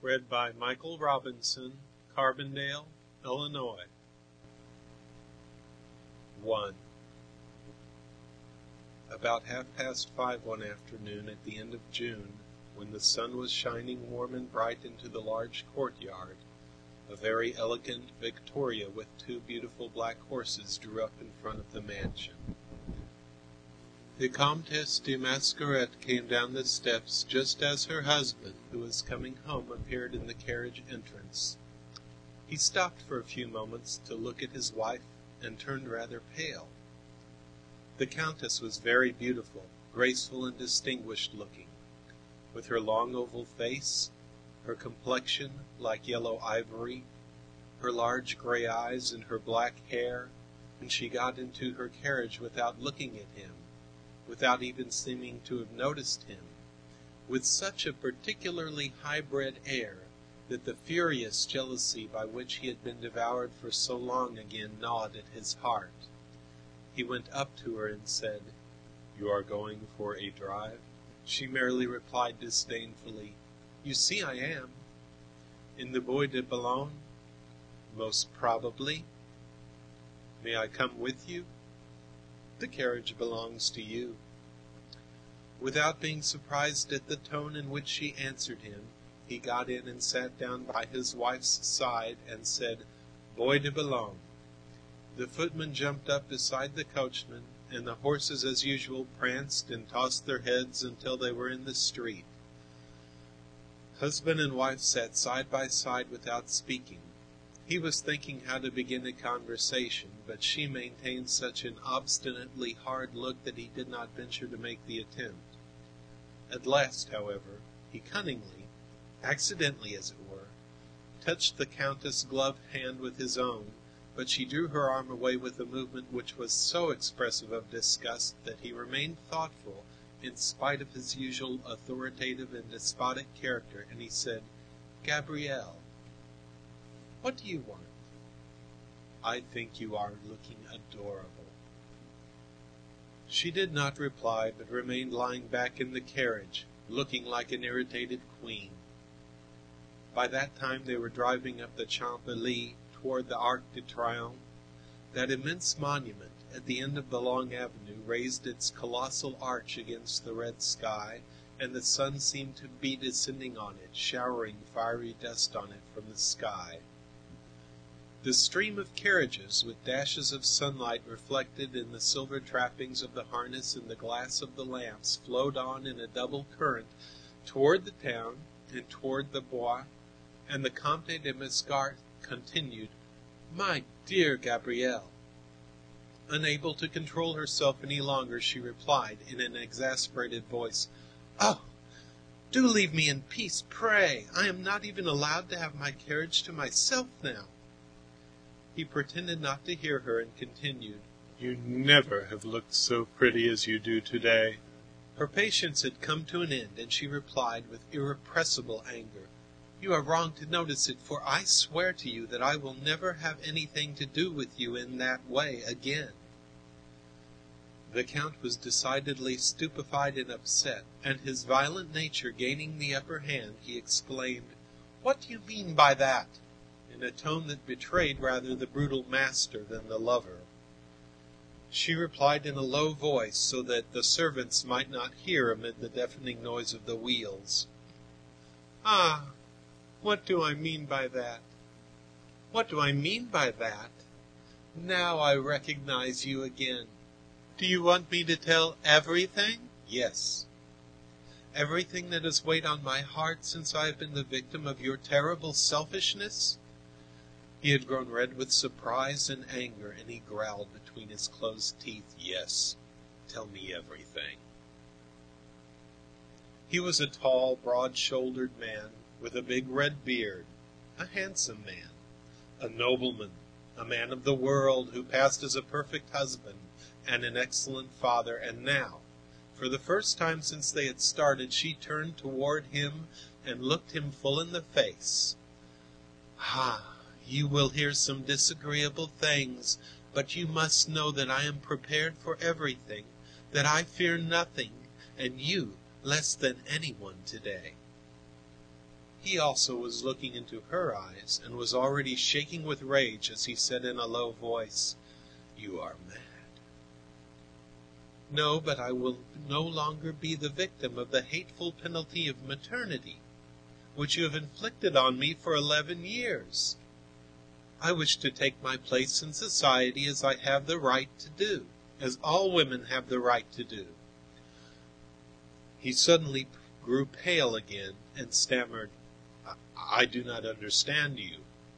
Read by Michael Robinson, Carbondale, Illinois. 1. About 5:30 one afternoon at the end of June, when the sun was shining warm and bright into the large courtyard, a very elegant victoria with two beautiful black horses drew up in front of the mansion. The Comtesse de Mascaret came down the steps just as her husband, who was coming home, appeared in the carriage entrance. He stopped for a few moments to look at his wife and turned rather pale. The Countess was very beautiful, graceful and distinguished looking, with her long oval face, her complexion like yellow ivory, her large gray eyes and her black hair, and she got into her carriage without looking at him, without even seeming to have noticed him, with such a particularly high-bred air that the furious jealousy by which he had been devoured for so long again gnawed at his heart. He went up to her and said, "You are going for a drive?" She merely replied disdainfully, "You see I am." "In the Bois de Boulogne?" "Most probably." "May I come with you?" "The carriage belongs to you." Without being surprised at the tone in which she answered him, he got in and sat down by his wife's side and said, "Bois de Boulogne." The footman jumped up beside the coachman, and the horses as usual pranced and tossed their heads until they were in the street. Husband and wife sat side by side without speaking. He was thinking how to begin a conversation, but she maintained such an obstinately hard look that he did not venture to make the attempt. At last, however, he cunningly, accidentally as it were, touched the Countess' gloved hand with his own, but she drew her arm away with a movement which was so expressive of disgust that he remained thoughtful in spite of his usual authoritative and despotic character, and he said, "Gabrielle, what do you want?" "I think you are looking adorable." She did not reply, but remained lying back in the carriage, looking like an irritated queen. By that time they were driving up the Champs-Élysées toward the Arc de Triomphe. That immense monument at the end of the long avenue raised its colossal arch against the red sky, and the sun seemed to be descending on it, showering fiery dust on it from the sky. The stream of carriages, with dashes of sunlight reflected in the silver trappings of the harness and the glass of the lamps, flowed on in a double current toward the town and toward the Bois, and the Comte de Mascaret continued, "My dear Gabrielle." Unable to control herself any longer, she replied in an exasperated voice, "Oh, do leave me in peace, pray. I am not even allowed to have my carriage to myself now." He pretended not to hear her and continued, "You never have looked so pretty as you do today." Her patience had come to an end, and she replied with irrepressible anger, "You are wrong to notice it, for I swear to you that I will never have anything to do with you in that way again." The Count was decidedly stupefied and upset, and his violent nature gaining the upper hand, he exclaimed, "What do you mean by that?" in a tone that betrayed rather the brutal master than the lover. She replied in a low voice, so that the servants might not hear amid the deafening noise of the wheels, "Ah, what do I mean by that? What do I mean by that? Now I recognize you again. Do you want me to tell everything?" "Yes." "Everything that has weighed on my heart since I have been the victim of your terrible selfishness?" He had grown red with surprise and anger, and he growled between his closed teeth, "Yes, tell me everything." He was a tall, broad-shouldered man, with a big red beard, a handsome man, a nobleman, a man of the world, who passed as a perfect husband and an excellent father, and now, for the first time since they had started, she turned toward him and looked him full in the face. "Ah, you will hear some disagreeable things, but you must know that I am prepared for everything, that I fear nothing, and you less than anyone today." He also was looking into her eyes, and was already shaking with rage as he said in a low voice, "You are mad." "No, but I will no longer be the victim of the hateful penalty of maternity, which you have inflicted on me for 11 years. I wish to take my place in society as I have the right to do, as all women have the right to do." He suddenly grew pale again and stammered, I do not understand you."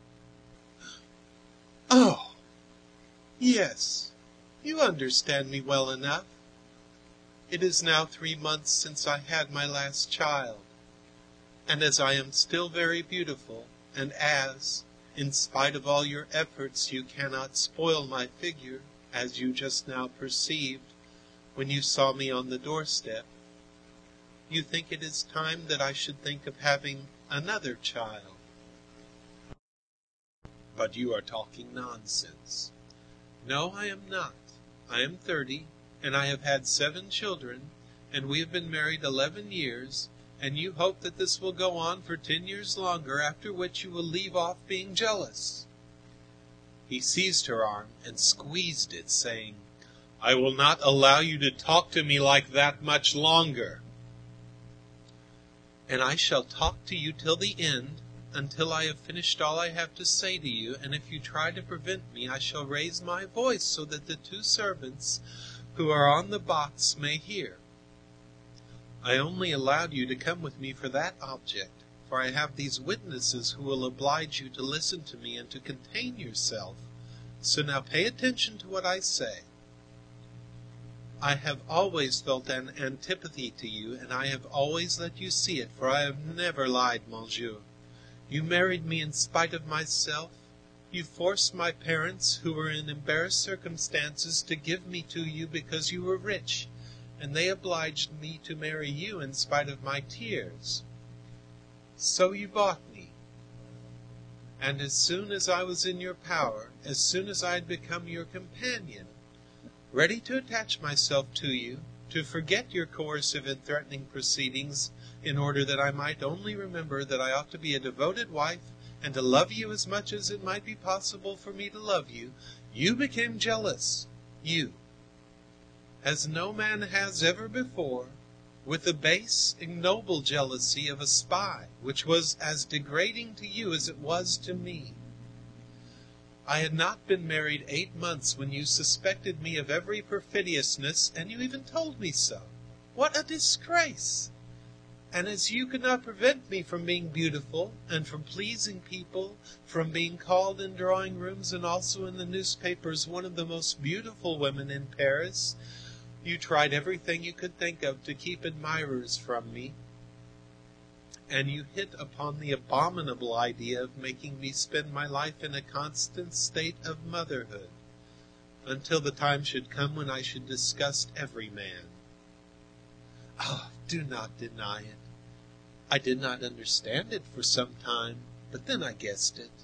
"Oh, yes, you understand me well enough. It is now 3 months since I had my last child, and as I am still very beautiful, and as, in spite of all your efforts, you cannot spoil my figure, as you just now perceived when you saw me on the doorstep, you think it is time that I should think of having another child. But you are talking nonsense." "No, I am not. I am 30, and I have had 7 children, and we have been married 11 years, and you hope that this will go on for 10 years longer, after which you will leave off being jealous." He seized her arm and squeezed it, saying, "I will not allow you to talk to me like that much longer." "And I shall talk to you till the end, until I have finished all I have to say to you, and if you try to prevent me, I shall raise my voice so that the 2 servants who are on the box may hear. I only allowed you to come with me for that object, for I have these witnesses who will oblige you to listen to me and to contain yourself, so now pay attention to what I say. I have always felt an antipathy to you, and I have always let you see it, for I have never lied, monsieur. You married me in spite of myself. You forced my parents, who were in embarrassed circumstances, to give me to you because you were rich, and they obliged me to marry you in spite of my tears. So you bought me. And as soon as I was in your power, as soon as I had become your companion, ready to attach myself to you, to forget your coercive and threatening proceedings, in order that I might only remember that I ought to be a devoted wife, and to love you as much as it might be possible for me to love you, you became jealous, you, as no man has ever before, with the base, ignoble jealousy of a spy, which was as degrading to you as it was to me. I had not been married 8 months when you suspected me of every perfidiousness, and you even told me so. What a disgrace! And as you could not prevent me from being beautiful, and from pleasing people, from being called in drawing rooms and also in the newspapers one of the most beautiful women in Paris, you tried everything you could think of to keep admirers from me, and you hit upon the abominable idea of making me spend my life in a constant state of motherhood, until the time should come when I should disgust every man. Oh, do not deny it. I did not understand it for some time, but then I guessed it.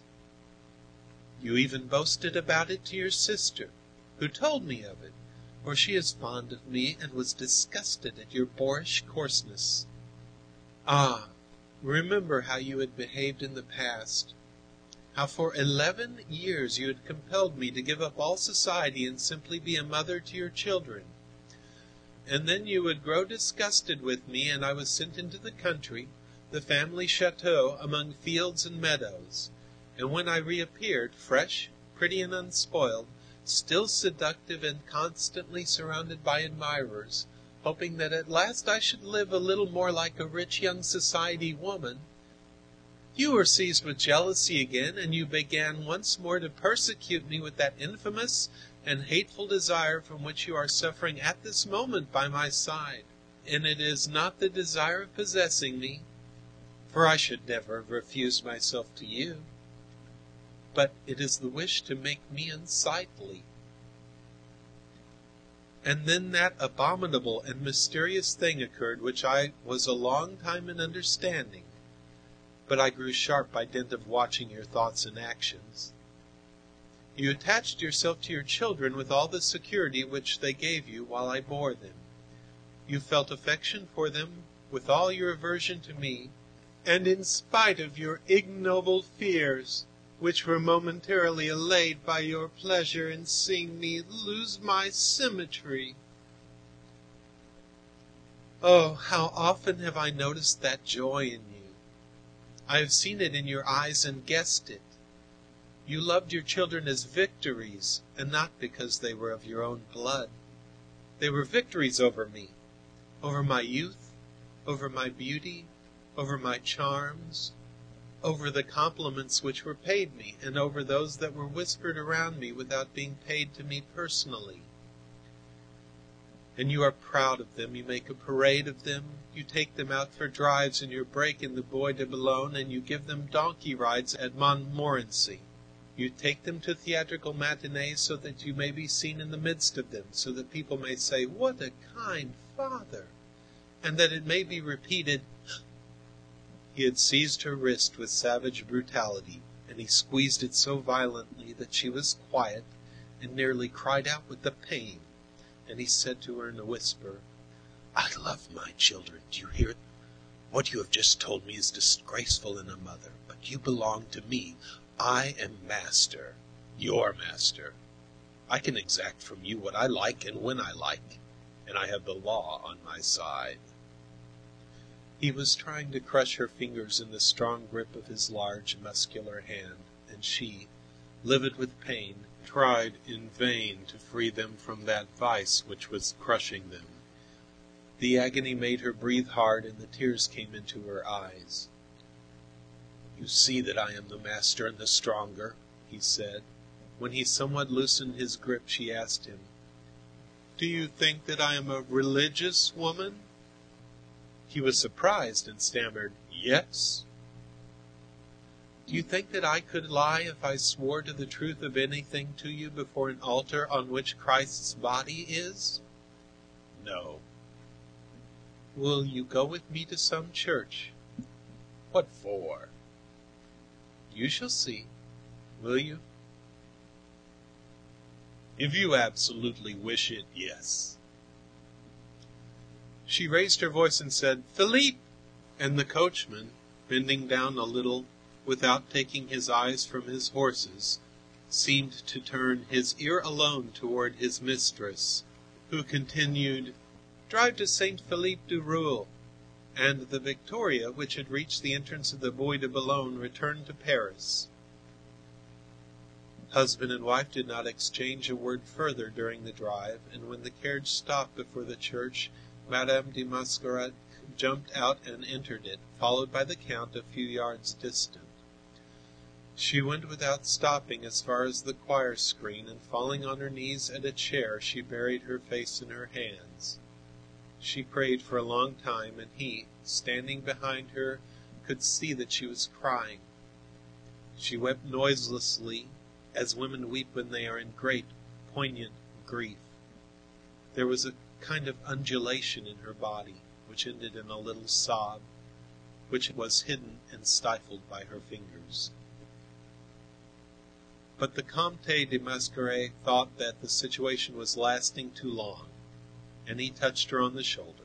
You even boasted about it to your sister, who told me of it, for she is fond of me and was disgusted at your boorish coarseness. Ah, remember how you had behaved in the past, how for 11 years you had compelled me to give up all society and simply be a mother to your children. And then you would grow disgusted with me, and I was sent into the country, the family chateau, among fields and meadows, and when I reappeared, fresh, pretty, and unspoiled, still seductive and constantly surrounded by admirers, hoping that at last I should live a little more like a rich young society woman, you were seized with jealousy again, and you began once more to persecute me with that infamous and hateful desire from which you are suffering at this moment by my side. And it is not the desire of possessing me, for I should never have refused myself to you, but it is the wish to make me unsightly. And then that abominable and mysterious thing occurred which I was a long time in understanding, but I grew sharp by dint of watching your thoughts and actions. You attached yourself to your children with all the security which they gave you while I bore them. You felt affection for them with all your aversion to me, and in spite of your ignoble fears, which were momentarily allayed by your pleasure in seeing me lose my symmetry. Oh, how often have I noticed that joy in you! I have seen it in your eyes and guessed it. You loved your children as victories, and not because they were of your own blood. They were victories over me, over my youth, over my beauty, over my charms, over the compliments which were paid me, and over those that were whispered around me without being paid to me personally. And you are proud of them, you make a parade of them, you take them out for drives in your break in the Bois de Boulogne, and you give them donkey rides at Montmorency. You take them to theatrical matinees so that you may be seen in the midst of them, so that people may say, "What a kind father!" and that it may be repeated. He had seized her wrist with savage brutality, and he squeezed it so violently that she was quiet and nearly cried out with the pain. And he said to her in a whisper, "I love my children. Do you hear it? What you have just told me is disgraceful in a mother, but you belong to me. I am master, your master. I can exact from you what I like and when I like, and I have the law on my side." He was trying to crush her fingers in the strong grip of his large, muscular hand, and she, livid with pain, tried in vain to free them from that vice which was crushing them. The agony made her breathe hard, and the tears came into her eyes. "You see that I am the master and the stronger," he said. When he somewhat loosened his grip, she asked him, "Do you think that I am a religious woman?" He was surprised and stammered, "Yes." "Do you think that I could lie if I swore to the truth of anything to you before an altar on which Christ's body is?" "No." "Will you go with me to some church?" "What for?" "You shall see. Will you?" "If you absolutely wish it, yes." She raised her voice and said, "Philippe!" And the coachman, bending down a little, without taking his eyes from his horses, seemed to turn his ear alone toward his mistress, who continued, "Drive to Saint Philippe du Roule," and the Victoria, which had reached the entrance of the Bois de Boulogne, returned to Paris. Husband and wife did not exchange a word further during the drive, and when the carriage stopped before the church, Madame de Mascaret jumped out and entered it, followed by the Count a few yards distant. She went without stopping as far as the choir screen, and falling on her knees at a chair, she buried her face in her hands. She prayed for a long time, and he, standing behind her, could see that she was crying. She wept noiselessly, as women weep when they are in great, poignant grief. There was a kind of undulation in her body, which ended in a little sob, which was hidden and stifled by her fingers. But the Comte de Mascaret thought that the situation was lasting too long, and he touched her on the shoulder.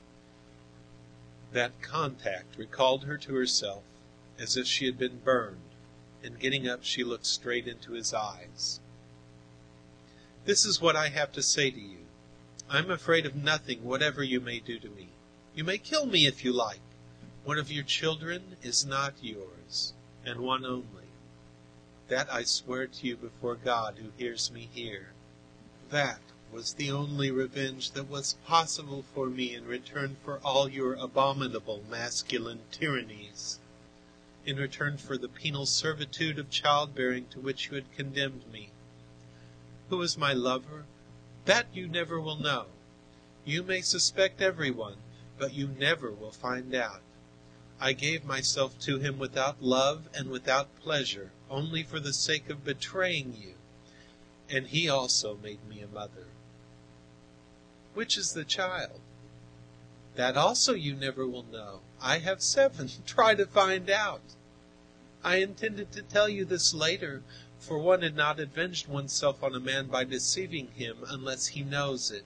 That contact recalled her to herself, as if she had been burned, and getting up she looked straight into his eyes. "This is what I have to say to you. I am afraid of nothing, whatever you may do to me. You may kill me if you like. One of your children is not yours, and one only. That I swear to you before God who hears me here. That was the only revenge that was possible for me in return for all your abominable masculine tyrannies, in return for the penal servitude of childbearing to which you had condemned me. Who is my lover? That you never will know. You may suspect everyone, but you never will find out. I gave myself to him without love and without pleasure, only for the sake of betraying you, and he also made me a mother." "Which is the child?" "That also you never will know. I have 7. Try to find out. I intended to tell you this later, for one had not avenged oneself on a man by deceiving him unless he knows it.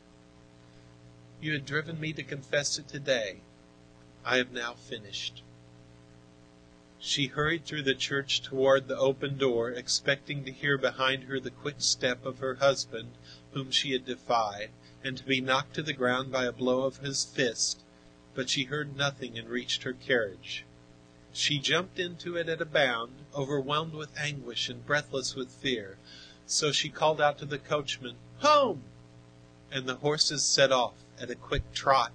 You had driven me to confess it today. I have now finished." She hurried through the church toward the open door, expecting to hear behind her the quick step of her husband, whom she had defied, and to be knocked to the ground by a blow of his fist, but she heard nothing and reached her carriage. She jumped into it at a bound, overwhelmed with anguish and breathless with fear, so she called out to the coachman, "Home!" and the horses set off at a quick trot.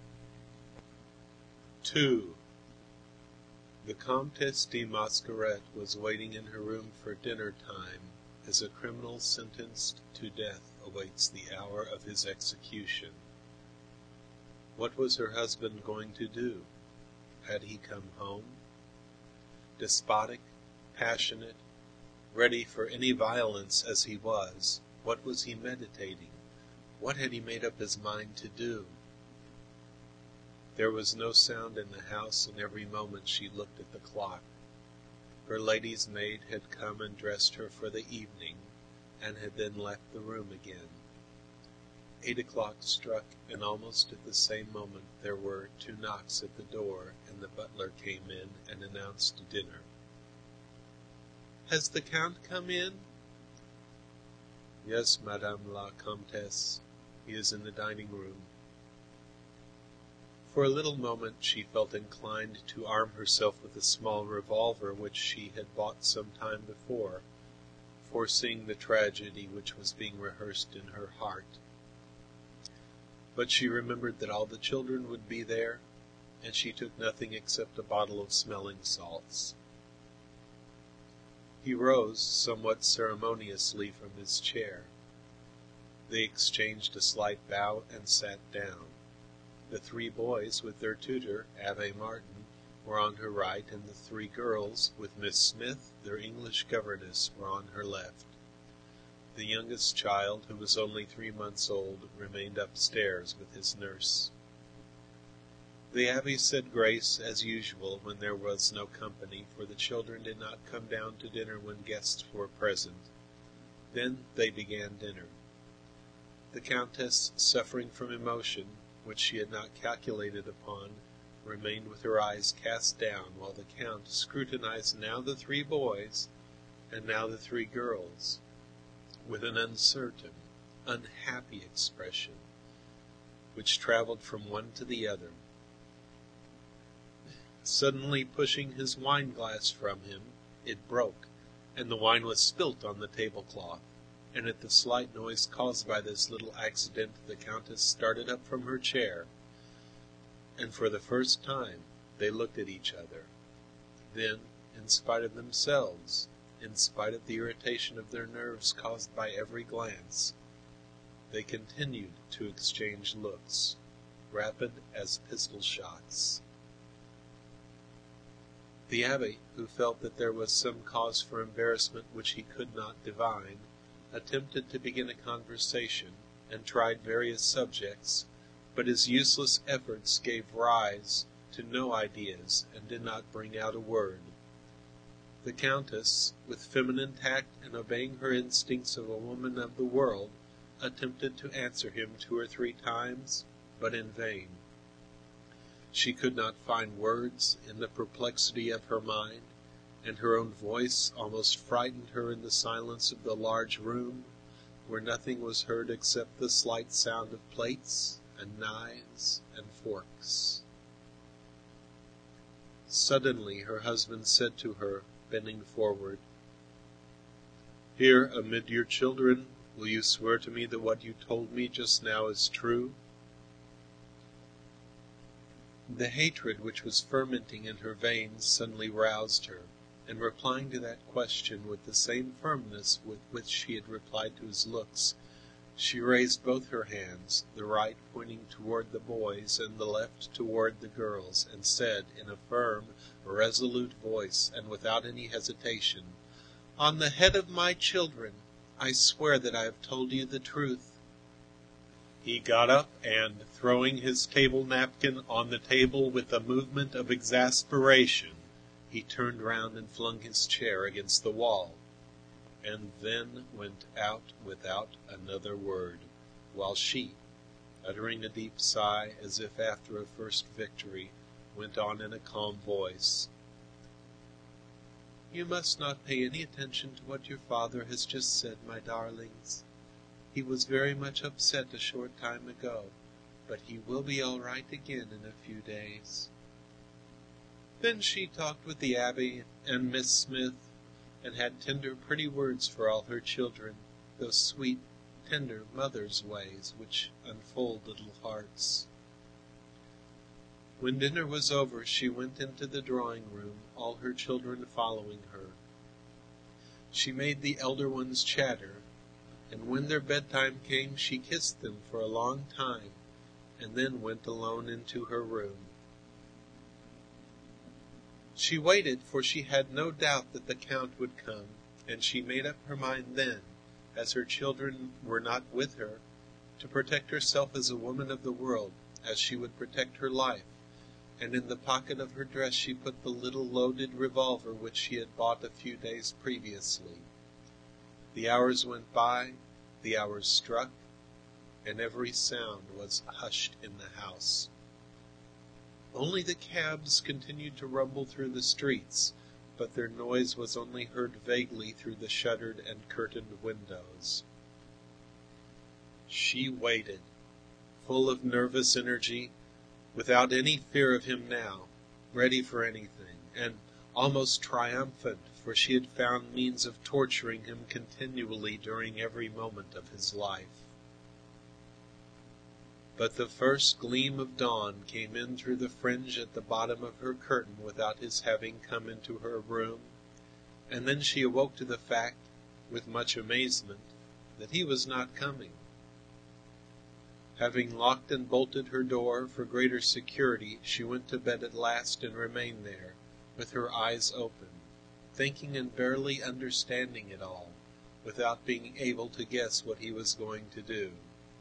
2. The Comtesse de Mascaret was waiting in her room for dinner time, as a criminal sentenced to death awaits the hour of his execution. What was her husband going to do? Had he come home? Despotic, passionate, ready for any violence as he was, what was he meditating? What had he made up his mind to do? There was no sound in the house, and every moment she looked at the clock. Her lady's maid had come and dressed her for the evening, and had then left the room again. 8 o'clock struck, and almost at the same moment there were 2 knocks at the door, and the butler came in and announced dinner. "Has the Count come in?" "Yes, Madame la Comtesse. He is in the dining room." For a little moment she felt inclined to arm herself with a small revolver which she had bought some time before, foreseeing the tragedy which was being rehearsed in her heart. But she remembered that all the children would be there, and she took nothing except a bottle of smelling salts. He rose somewhat ceremoniously from his chair. They exchanged a slight bow and sat down. The 3 boys, with their tutor, Abbé Martin, were on her right, and the 3 girls, with Miss Smith, their English governess, were on her left. The youngest child, who was only 3 months old, remained upstairs with his nurse. The abbé said grace, as usual, when there was no company, for the children did not come down to dinner when guests were present. Then they began dinner. The Countess, suffering from emotion, which she had not calculated upon, remained with her eyes cast down, while the Count scrutinized now the 3 boys and now the 3 girls, with an uncertain, unhappy expression, which traveled from one to the other. Suddenly pushing his wine-glass from him, it broke, and the wine was spilt on the tablecloth, and at the slight noise caused by this little accident the Countess started up from her chair, and for the first time they looked at each other. Then, in spite of themselves, in spite of the irritation of their nerves caused by every glance, they continued to exchange looks, rapid as pistol shots. The abbé, who felt that there was some cause for embarrassment which he could not divine, attempted to begin a conversation, and tried various subjects, but his useless efforts gave rise to no ideas and did not bring out a word. The Countess, with feminine tact and obeying her instincts of a woman of the world, attempted to answer him 2 or 3 times, but in vain. She could not find words in the perplexity of her mind, and her own voice almost frightened her in the silence of the large room, where nothing was heard except the slight sound of plates and knives and forks. Suddenly her husband said to her, bending forward, "Here, amid your children, will you swear to me that what you told me just now is true?" The hatred which was fermenting in her veins suddenly roused her, and replying to that question with the same firmness with which she had replied to his looks, she raised both her hands, the right pointing toward the boys and the left toward the girls, and said in a firm, resolute voice and without any hesitation, "On the head of my children, I swear that I have told you the truth." He got up and, throwing his table napkin on the table with a movement of exasperation, he turned round and flung his chair against the wall, and then went out without another word, while she, uttering a deep sigh as if after a first victory, went on in a calm voice, You must not pay any attention to what your father has just said, my darlings. He was very much upset a short time ago, but he will be all right again in a few days." Then she talked with the Abbe and Miss Smith, and had tender, pretty words for all her children, those sweet, tender mother's ways which unfold little hearts. When dinner was over, she went into the drawing-room, all her children following her. She made the elder ones chatter, and when their bedtime came, she kissed them for a long time, and then went alone into her room. She waited, for she had no doubt that the Count would come, and she made up her mind then, as her children were not with her, to protect herself as a woman of the world, as she would protect her life, and in the pocket of her dress she put the little loaded revolver which she had bought a few days previously. The hours went by, the hours struck, and every sound was hushed in the house. Only the cabs continued to rumble through the streets, but their noise was only heard vaguely through the shuttered and curtained windows. She waited, full of nervous energy, without any fear of him now, ready for anything, and almost triumphant, for she had found means of torturing him continually during every moment of his life. But the first gleam of dawn came in through the fringe at the bottom of her curtain without his having come into her room, and then she awoke to the fact, with much amazement, that he was not coming. Having locked and bolted her door for greater security, she went to bed at last and remained there, with her eyes open, thinking and barely understanding it all, without being able to guess what he was going to do.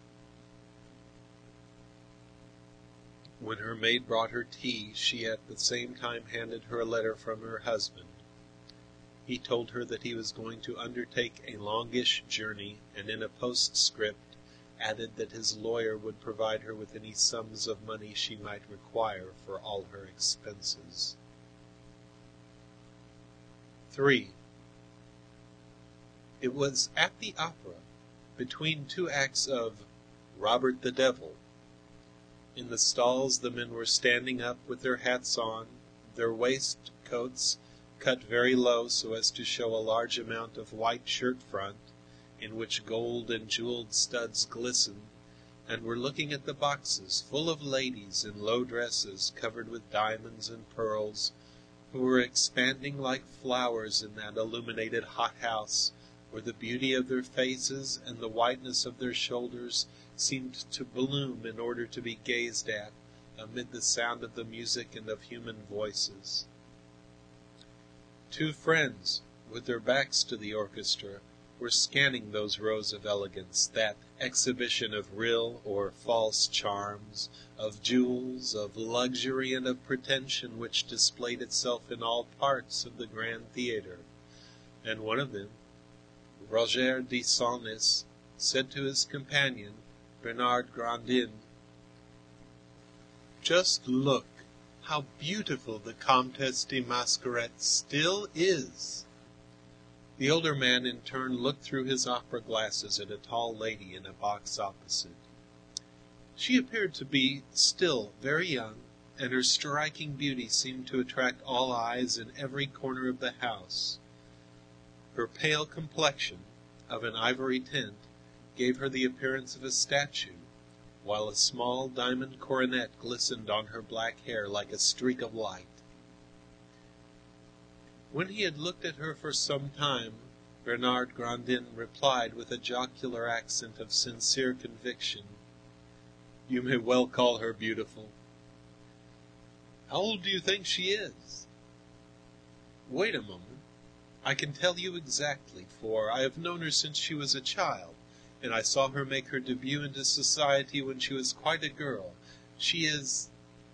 When her maid brought her tea, she at the same time handed her a letter from her husband. He told her that he was going to undertake a longish journey, and in a postscript added that his lawyer would provide her with any sums of money she might require for all her expenses. 3. It was at the opera, between two acts of Robert the Devil. In the stalls the men were standing up with their hats on, their waistcoats cut very low so as to show a large amount of white shirt front, in which gold and jeweled studs glistened, and were looking at the boxes full of ladies in low dresses covered with diamonds and pearls, who were expanding like flowers in that illuminated hothouse, where the beauty of their faces and the whiteness of their shoulders seemed to bloom in order to be gazed at amid the sound of the music and of human voices. Two friends, with their backs to the orchestra, were scanning those rows of elegance, that exhibition of real or false charms, of jewels, of luxury, and of pretension which displayed itself in all parts of the grand theatre, and one of them, Roger de Senlis, said to his companion, Bernard Grandin, "Just look how beautiful the Comtesse de Mascaret still is." The older man in turn looked through his opera glasses at a tall lady in a box opposite. She appeared to be still very young, and her striking beauty seemed to attract all eyes in every corner of the house. Her pale complexion, of an ivory tint, gave her the appearance of a statue, while a small diamond coronet glistened on her black hair like a streak of light. When he had looked at her for some time, Bernard Grandin replied with a jocular accent of sincere conviction, "You may well call her beautiful. How old do you think she is?" "Wait a moment. I can tell you exactly, for I have known her since she was a child, and I saw her make her debut into society when she was quite a girl. She is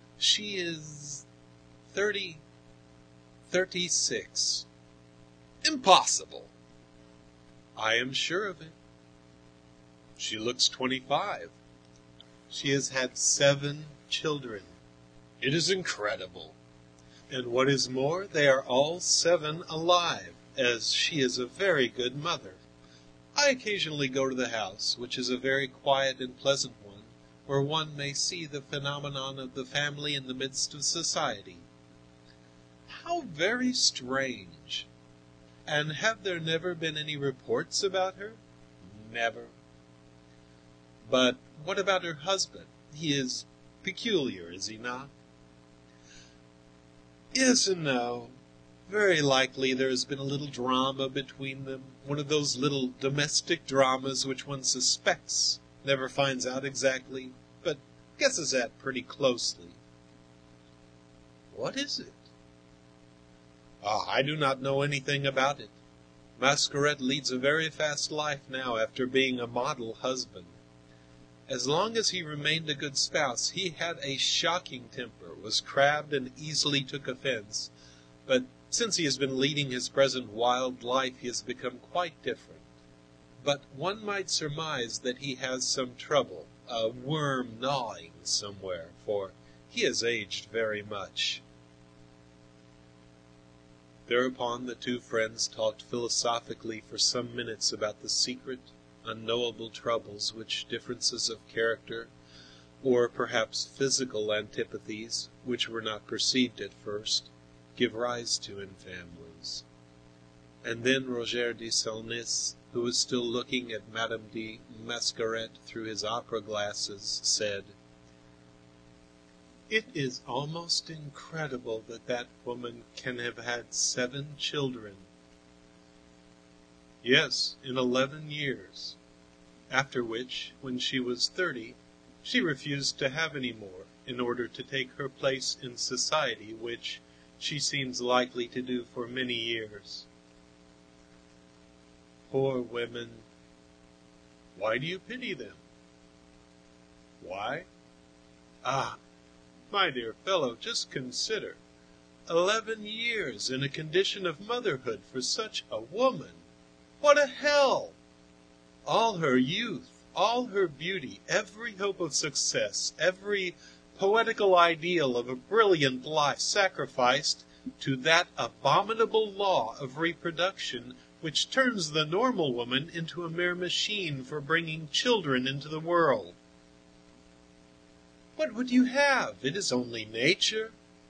36. "Impossible." "I am sure of it." "She looks 25. She has had 7 children." "It is incredible." And what is more, they are all 7 alive, as she is a very good mother. I occasionally go to the house, which is a very quiet and pleasant one, where one may see the phenomenon of the family in the midst of society. How very strange! And have there never been any reports about her? Never. But what about her husband? He is peculiar, is he not? Yes and no. Very likely there has been a little drama between them, one of those little domestic dramas which one suspects, never finds out exactly, but guesses at pretty closely. What is it? I do not know anything about it. Mascaret leads a very fast life now after being a model husband. As long as he remained a good spouse, he had a shocking temper, was crabbed, and easily took offense, but since he has been leading his present wild life, he has become quite different. But one might surmise that he has some trouble, a worm gnawing somewhere, for he has aged very much. Thereupon the 2 friends talked philosophically for some minutes about the secret, unknowable troubles which differences of character, or perhaps physical antipathies, which were not perceived at first, give rise to in families. And then Roger de Senlis, who was still looking at Madame de Mascaret through his opera glasses, said, "It is almost incredible that that woman can have had 7 children." Yes, in 11 years. After which, when she was 30, she refused to have any more, in order to take her place in society, which she seems likely to do for many years. Poor women! Why do you pity them? Why? My dear fellow, just consider. 11 years in a condition of motherhood for such a woman! What a hell! All her youth, all her beauty, every hope of success, every poetical ideal of a brilliant life sacrificed to that abominable law of reproduction which turns the normal woman into a mere machine for bringing children into the world. What would you have? It is only nature.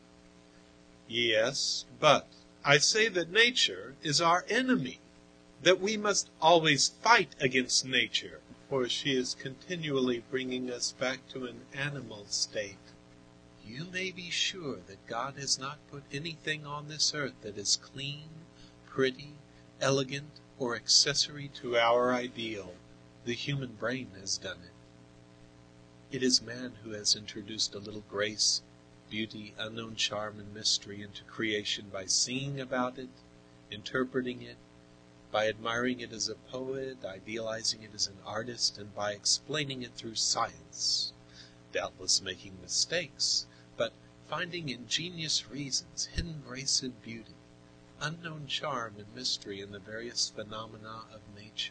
Yes, but I say that nature is our enemy, that we must always fight against nature, for she is continually bringing us back to an animal state. You may be sure that God has not put anything on this earth that is clean, pretty, elegant, or accessory to our ideal. The human brain has done it. It is man who has introduced a little grace, beauty, unknown charm, and mystery into creation by singing about it, interpreting it, by admiring it as a poet, idealizing it as an artist, and by explaining it through science, doubtless making mistakes, but finding ingenious reasons, hidden grace and beauty, unknown charm and mystery in the various phenomena of nature.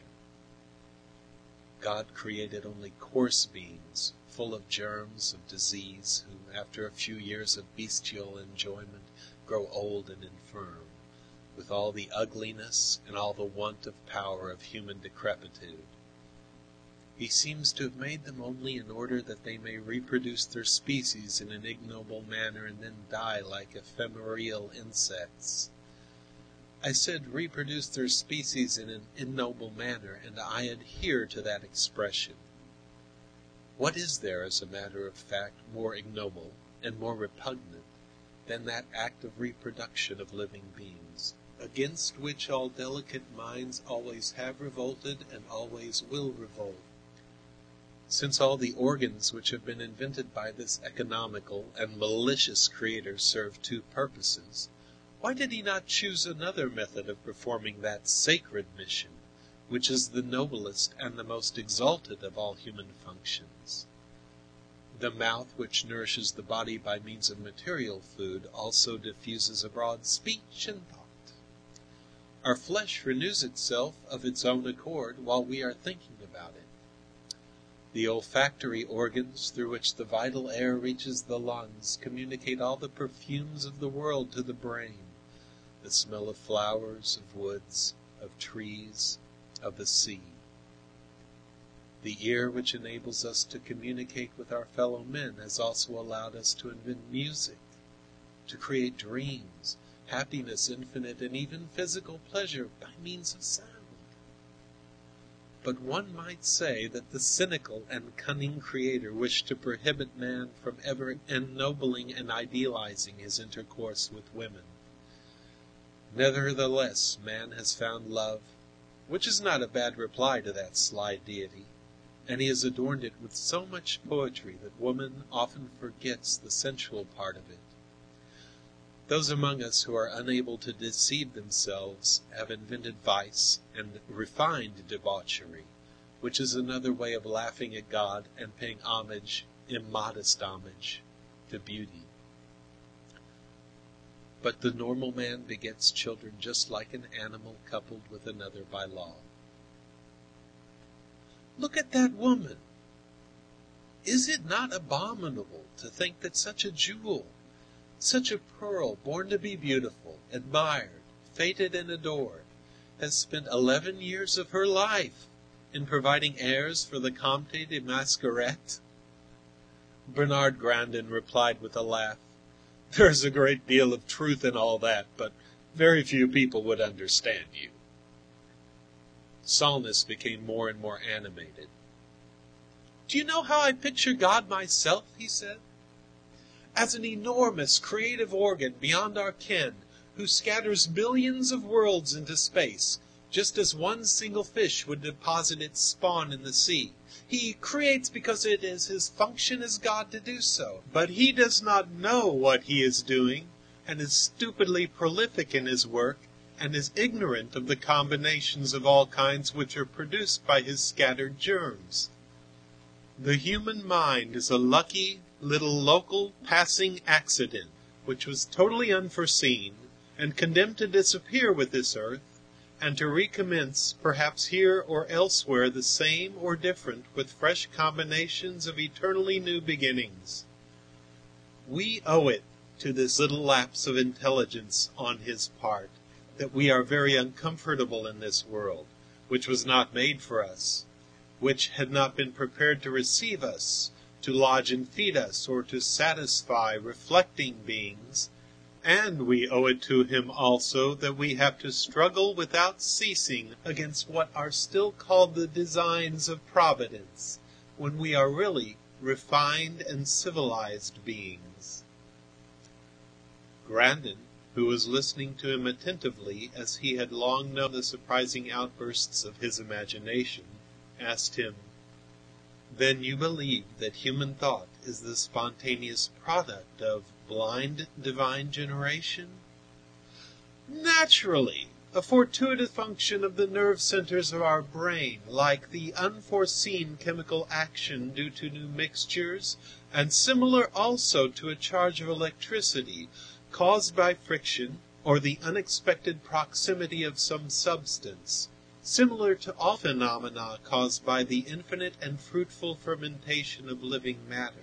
God created only coarse beings, full of germs of disease, who, after a few years of bestial enjoyment, grow old and infirm, with all the ugliness and all the want of power of human decrepitude. He seems to have made them only in order that they may reproduce their species in an ignoble manner and then die like ephemeral insects. I said reproduce their species in an ignoble manner, and I adhere to that expression. What is there, as a matter of fact, more ignoble and more repugnant than that act of reproduction of living beings, against which all delicate minds always have revolted and always will revolt? Since all the organs which have been invented by this economical and malicious Creator serve 2 purposes, why did he not choose another method of performing that sacred mission, which is the noblest and the most exalted of all human functions? The mouth, which nourishes the body by means of material food, also diffuses abroad speech and thought. Our flesh renews itself of its own accord while we are thinking about it. The olfactory organs through which the vital air reaches the lungs communicate all the perfumes of the world to the brain, the smell of flowers, of woods, of trees, of the sea. The ear which enables us to communicate with our fellow men has also allowed us to invent music, to create dreams, happiness infinite, and even physical pleasure by means of sound. But one might say that the cynical and cunning Creator wished to prohibit man from ever ennobling and idealizing his intercourse with women. Nevertheless, man has found love, which is not a bad reply to that sly deity, and he has adorned it with so much poetry that woman often forgets the sensual part of it. Those among us who are unable to deceive themselves have invented vice and refined debauchery, which is another way of laughing at God and paying homage, immodest homage, to beauty. But the normal man begets children just like an animal coupled with another by law. Look at that woman. Is it not abominable to think that such a jewel, such a pearl, born to be beautiful, admired, feted and adored, has spent 11 years of her life in providing heirs for the Comte de Mascaret? Bernard Grandin replied with a laugh, "There's a great deal of truth in all that, but very few people would understand you." Salnus became more and more animated. "Do you know how I picture God myself?" he said. "As an enormous creative organ beyond our ken, who scatters billions of worlds into space, just as one single fish would deposit its spawn in the sea. He creates because it is his function as God to do so, but he does not know what he is doing, and is stupidly prolific in his work, and is ignorant of the combinations of all kinds which are produced by his scattered germs. The human mind is a lucky little local passing accident, which was totally unforeseen, and condemned to disappear with this earth, and to recommence, perhaps here or elsewhere, the same or different, with fresh combinations of eternally new beginnings. We owe it to this little lapse of intelligence on his part, that we are very uncomfortable in this world, which was not made for us, which had not been prepared to receive us, to lodge and feed us, or to satisfy reflecting beings, and we owe it to him also that we have to struggle without ceasing against what are still called the designs of Providence, when we are really refined and civilized beings. Grandin, who was listening to him attentively as he had long known the surprising outbursts of his imagination, asked him, "Then you believe that human thought is the spontaneous product of blind divine generation?" "Naturally, a fortuitous function of the nerve centers of our brain, like the unforeseen chemical action due to new mixtures, and similar also to a charge of electricity caused by friction or the unexpected proximity of some substance, similar to all phenomena caused by the infinite and fruitful fermentation of living matter.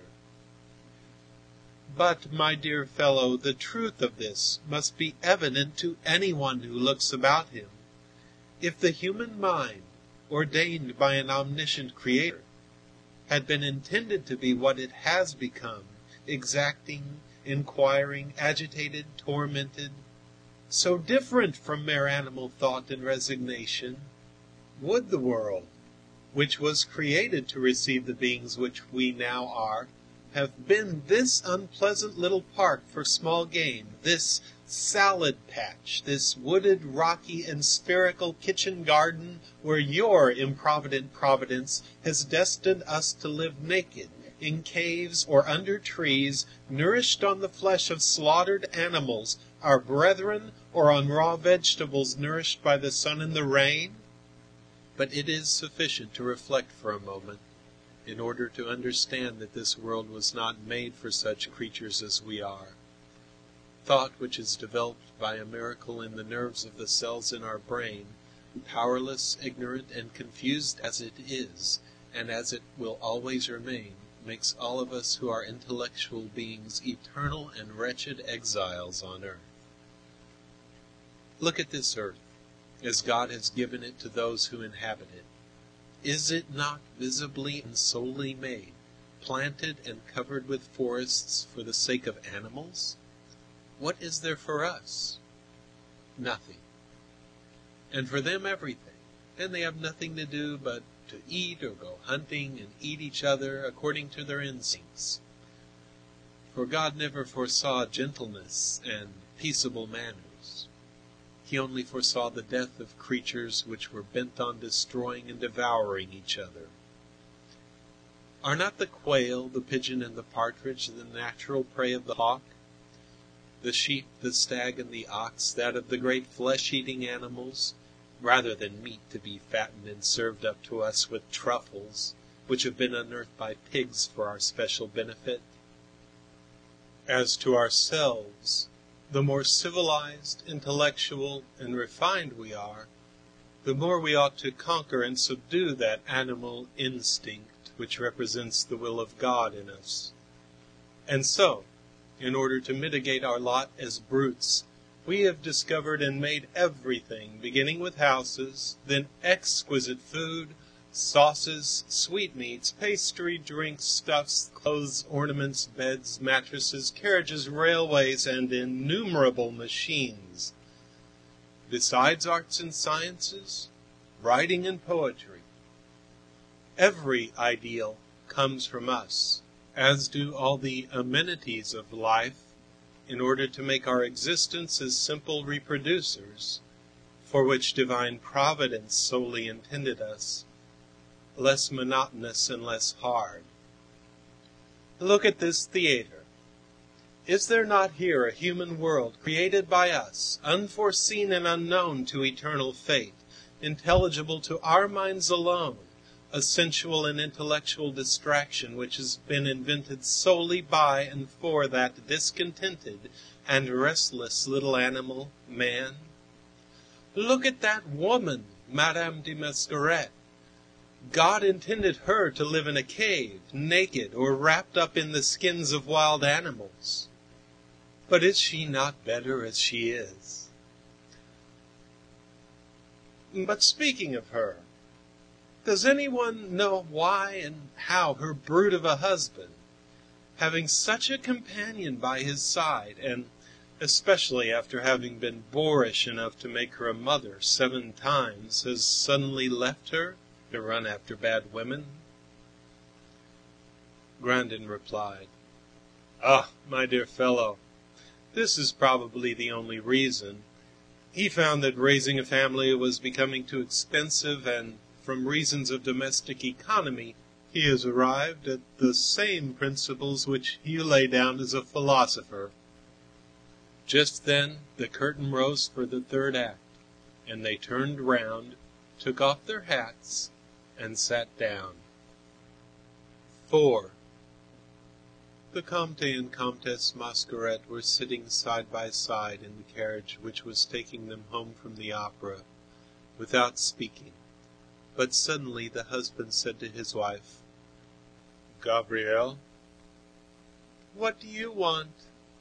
But, my dear fellow, the truth of this must be evident to anyone who looks about him. If the human mind, ordained by an omniscient Creator, had been intended to be what it has become, exacting, inquiring, agitated, tormented, so different from mere animal thought and resignation, would the world, which was created to receive the beings which we now are, have been this unpleasant little park for small game, this salad patch, this wooded, rocky, and spherical kitchen garden where your improvident providence has destined us to live naked, in caves or under trees, nourished on the flesh of slaughtered animals, our brethren, or on raw vegetables nourished by the sun and the rain?" But it is sufficient to reflect for a moment, in order to understand that this world was not made for such creatures as we are. Thought, which is developed by a miracle in the nerves of the cells in our brain, powerless, ignorant, and confused as it is, and as it will always remain, makes all of us who are intellectual beings eternal and wretched exiles on earth. Look at this earth, as God has given it to those who inhabit it. Is it not visibly and solely made, planted and covered with forests for the sake of animals? What is there for us? Nothing. And for them everything. And they have nothing to do but to eat or go hunting and eat each other according to their instincts. For God never foresaw gentleness and peaceable manners. He only foresaw the death of creatures which were bent on destroying and devouring each other. Are not the quail, the pigeon, and the partridge the natural prey of the hawk? The sheep, the stag, and the ox, that of the great flesh-eating animals, rather than meat to be fattened and served up to us with truffles, which have been unearthed by pigs for our special benefit? As to ourselves, the more civilized, intellectual, and refined we are, the more we ought to conquer and subdue that animal instinct which represents the will of God in us. And so, in order to mitigate our lot as brutes, we have discovered and made everything, beginning with houses, then exquisite food, sauces, sweetmeats, pastry, drinks, stuffs, clothes, ornaments, beds, mattresses, carriages, railways, and innumerable machines. Besides arts and sciences, writing and poetry. Every ideal comes from us, as do all the amenities of life, in order to make our existence as simple reproducers, for which divine providence solely intended us, less monotonous and less hard. Look at this theater. Is there not here a human world created by us, unforeseen and unknown to eternal fate, intelligible to our minds alone, a sensual and intellectual distraction which has been invented solely by and for that discontented and restless little animal, man? Look at that woman, Madame de Mascaret. God intended her to live in a cave, naked or wrapped up in the skins of wild animals. But is she not better as she is? But speaking of her, does anyone know why and how her brute of a husband, having such a companion by his side, and especially after having been boorish enough to make her a mother 7 times, has suddenly left her to run after bad women? Grandin replied, "Ah, my dear fellow, this is probably the only reason. He found that raising a family was becoming too expensive, and from reasons of domestic economy, he has arrived at the same principles which you lay down as a philosopher." Just then the curtain rose for the 3rd act, and they turned round, took off their hats, and sat down. 4. The Comte and Comtesse Mascaret were sitting side by side in the carriage which was taking them home from the opera, without speaking. But suddenly the husband said to his wife, "Gabrielle, what do you want?"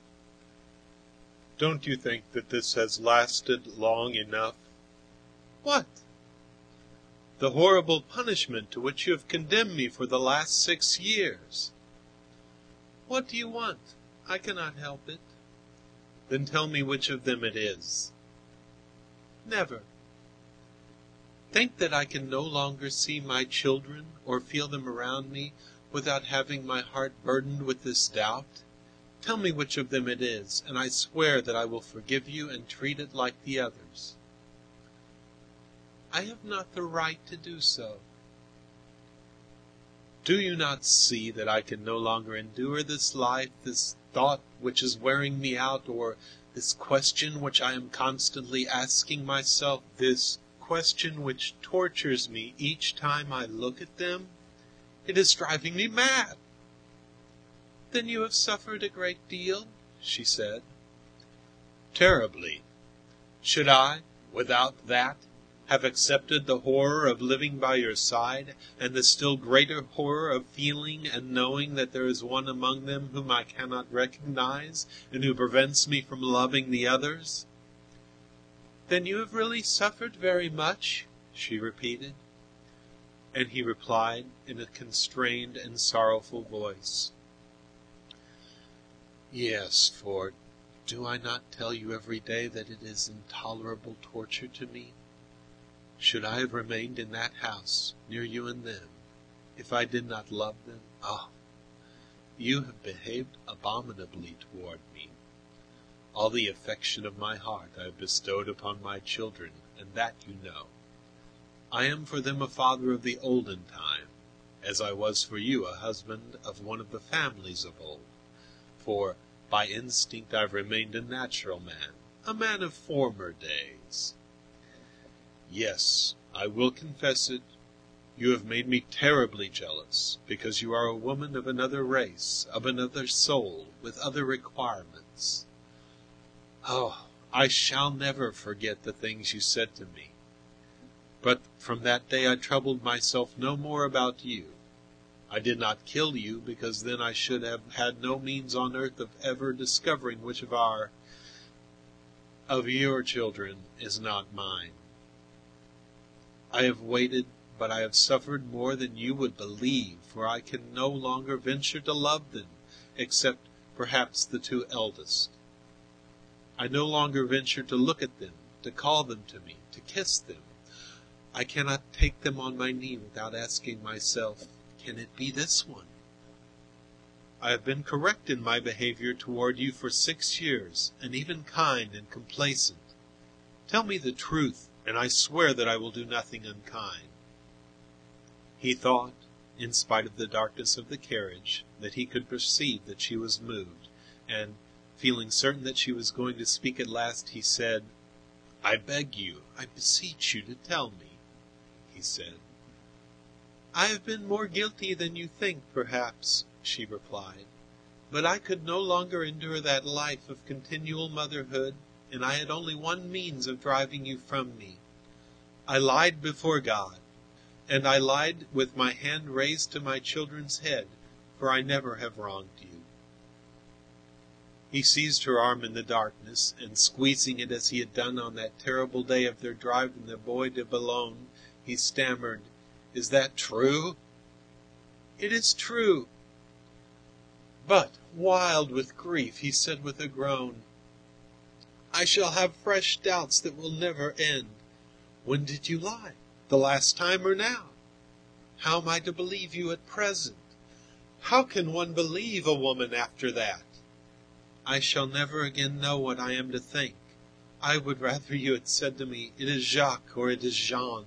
"Don't you think that this has lasted long enough?" "What?" "The horrible punishment to which you have condemned me for the last 6 years." "What do you want? I cannot help it." "Then tell me which of them it is." "Never." "Think that I can no longer see my children or feel them around me without having my heart burdened with this doubt? Tell me which of them it is, and I swear that I will forgive you and treat it like the others." "I have not the right to do so." "Do you not see that I can no longer endure this life, this thought which is wearing me out, or this question which I am constantly asking myself, this question which tortures me each time I look at them? It is driving me mad." "Then you have suffered a great deal?" she said. "Terribly. Should I, without that, have accepted the horror of living by your side, and the still greater horror of feeling and knowing that there is one among them whom I cannot recognize, and who prevents me from loving the others?" "Then you have really suffered very much?" she repeated. And he replied in a constrained and sorrowful voice, "Yes, for do I not tell you every day that it is intolerable torture to me? Should I have remained in that house, near you and them, if I did not love them? Ah, you have behaved abominably toward me. All the affection of my heart I have bestowed upon my children, and that you know. I am for them a father of the olden time, as I was for you a husband of one of the families of old. For by instinct I have remained a natural man, a man of former days. Yes, I will confess it, you have made me terribly jealous, because you are a woman of another race, of another soul, with other requirements. Oh, I shall never forget the things you said to me. But from that day I troubled myself no more about you. I did not kill you, because then I should have had no means on earth of ever discovering which of your children is not mine. I have waited, but I have suffered more than you would believe, for I can no longer venture to love them, except perhaps the two eldest. I no longer venture to look at them, to call them to me, to kiss them. I cannot take them on my knee without asking myself, can it be this one? I have been correct in my behavior toward you for 6 years, and even kind and complacent. Tell me the truth, and I swear that I will do nothing unkind." He thought, in spite of the darkness of the carriage, that he could perceive that she was moved, and, feeling certain that she was going to speak at last, he said, "I beg you, I beseech you to tell me," he said. "I have been more guilty than you think, perhaps," she replied, "but I could no longer endure that life of continual motherhood, and I had only one means of driving you from me. I lied before God, and I lied with my hand raised to my children's head, for I never have wronged you." He seized her arm in the darkness, and squeezing it as he had done on that terrible day of their drive in the Bois de Boulogne, he stammered, "Is that true?" "It is true." But, wild with grief, he said with a groan, "I shall have fresh doubts that will never end. When did you lie? The last time or now? How am I to believe you at present? How can one believe a woman after that? I shall never again know what I am to think. I would rather you had said to me, 'It is Jacques,' or 'It is Jean.'"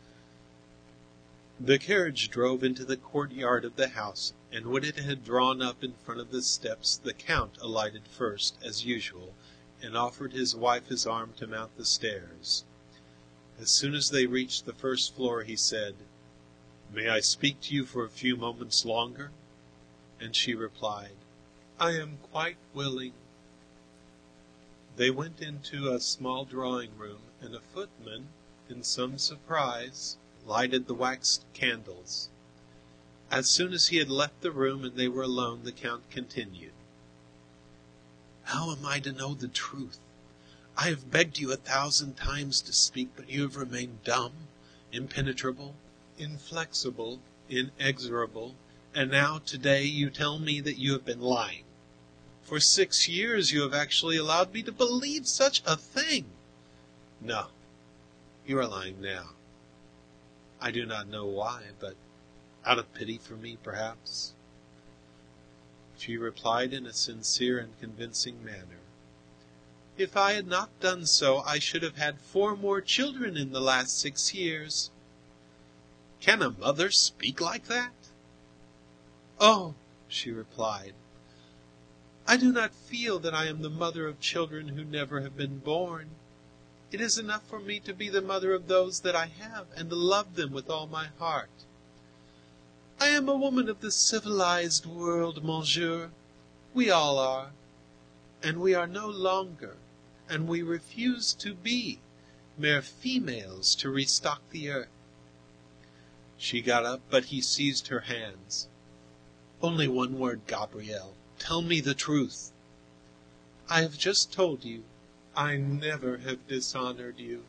The carriage drove into the courtyard of the house, and when it had drawn up in front of the steps, the Count alighted first, as usual, and offered his wife his arm to mount the stairs. As soon as they reached the first floor, he said, "May I speak to you for a few moments longer?" And she replied, "I am quite willing." They went into a small drawing room, and a footman, in some surprise, lighted the wax candles. As soon as he had left the room and they were alone, the Count continued, "How am I to know the truth? I have begged you 1,000 times to speak, but you have remained dumb, impenetrable, inflexible, inexorable, and now today you tell me that you have been lying. For 6 years you have actually allowed me to believe such a thing. No, you are lying now. I do not know why, but out of pity for me, perhaps." She replied in a sincere and convincing manner, "If I had not done so, I should have had 4 more children in the last 6 years." "Can a mother speak like that?" "Oh," she replied, "I do not feel that I am the mother of children who never have been born. It is enough for me to be the mother of those that I have, and to love them with all my heart. I am a woman of the civilized world, monsieur. We all are. And we are no longer, and we refuse to be, mere females to restock the earth." She got up, but he seized her hands. "Only one word, Gabrielle. Tell me the truth." "I have just told you. I never have dishonored you."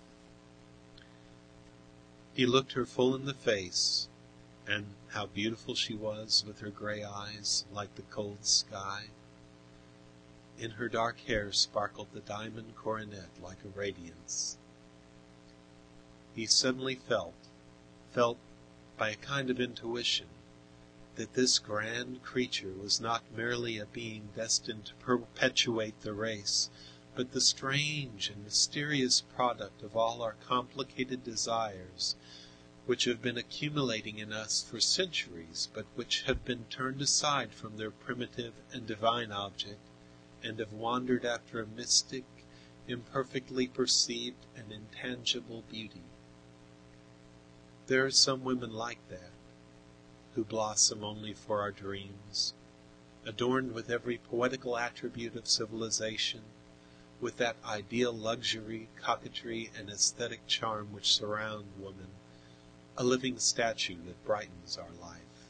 He looked her full in the face, and how beautiful she was with her gray eyes like the cold sky. In her dark hair sparkled the diamond coronet like a radiance. He suddenly felt by a kind of intuition, that this grand creature was not merely a being destined to perpetuate the race, but the strange and mysterious product of all our complicated desires, which have been accumulating in us for centuries, but which have been turned aside from their primitive and divine object, and have wandered after a mystic, imperfectly perceived, and intangible beauty. There are some women like that, who blossom only for our dreams, adorned with every poetical attribute of civilization, with that ideal luxury, coquetry, and aesthetic charm which surround woman, a living statue that brightens our life.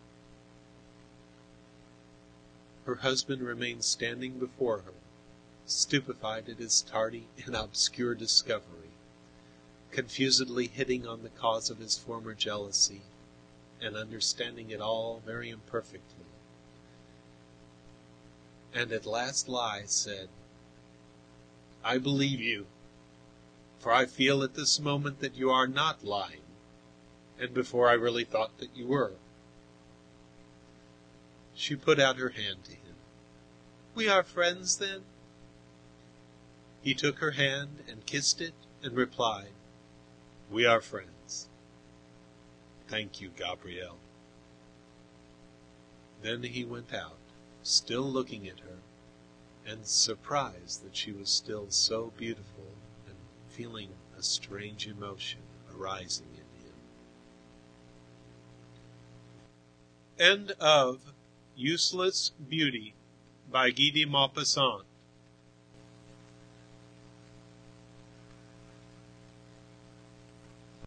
Her husband remained standing before her, stupefied at his tardy and obscure discovery, confusedly hitting on the cause of his former jealousy, and understanding it all very imperfectly. And at last lie said, "I believe you, for I feel at this moment that you are not lying, and before I really thought that you were." She put out her hand to him. "We are friends, then?" He took her hand and kissed it and replied, "We are friends. Thank you, Gabrielle." Then he went out, still looking at her, and surprised that she was still so beautiful, and feeling a strange emotion arising in him. End of Useless Beauty by Guy de Maupassant.